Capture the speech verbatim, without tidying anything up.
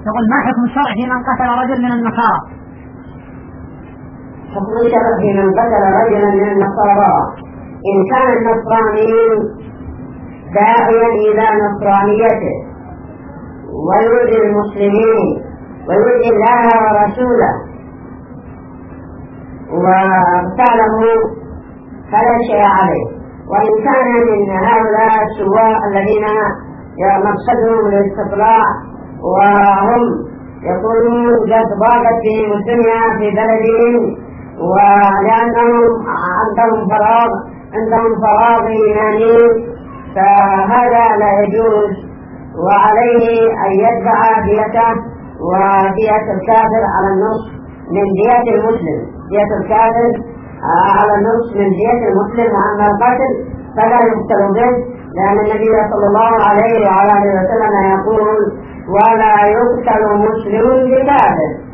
يقول ما حكم الشرع في من قتل رجل من النصارى؟ حكم الشرع في من قتل رجلا من النصارى إن كان النصراني داعيا إلى نصرانيته ويؤذي المسلمين ويؤذي الله ورسوله واغتاله فلا شيء عليه. وإن كان من هؤلاء السواء الذين مقصدهم الاستطلاع وهم يقولون قد ضاقت بهم الدنيا في بلدهم ولأنهم عندهم فراغ عندهم فراغ إيماني، فهذا لا يجوز، وعليه أن يدفع ديته ودية الكافر على النصف من دية المسلم، دية الكافر على النصف من دية المسلم. وأما القتل فلا يقتل به، لأن النبي صلى الله عليه وعلى آله وسلم يقول: ولا يقتل مسلم بكافر.